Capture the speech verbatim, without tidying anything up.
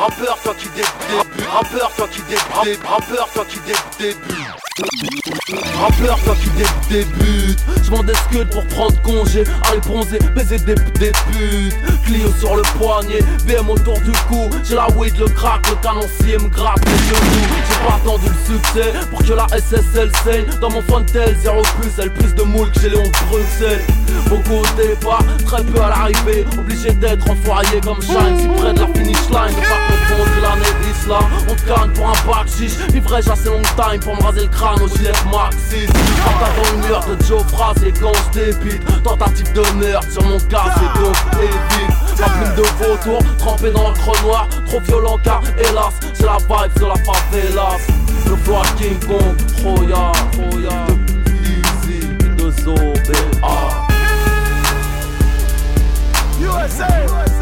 Rappeur toi qui débute, rappeur toi qui débute, rappeur toi qui débute. Rappeur toi qui débute, j'm'en discute pour prendre congé, aller bronzer, baiser des, des putes. Clio sur le poignet, B M autour du cou. J'ai la weed, le crack, le canoncier me gratte les genoux. J'ai pas attendu le succès pour que la S S L saigne. Dans mon fontel, zéro plus, elle plus de moule que j'ai Léon de Bruxelles. Beaucoup au départ, très peu à l'arrivée. Obligé d'être enfoiré comme Shine. Si près de la finish line, ne pas confondre l'année d'Islam. On te gagne pour un bac chiche, vivrai-je assez long time pour me raser le crâne au gilet Maxis. Partage une heure de Joe Phrase et quand je débite. Tentative de meurtre sur mon cas, c'est donc évite. Ma plume de vautour, trempée dans l'encre noire. Trop violent car hélas, c'est la vibe de la favela. Le flow à King Kong, Roya, Roya, Easy, de Zobé, ah. U S A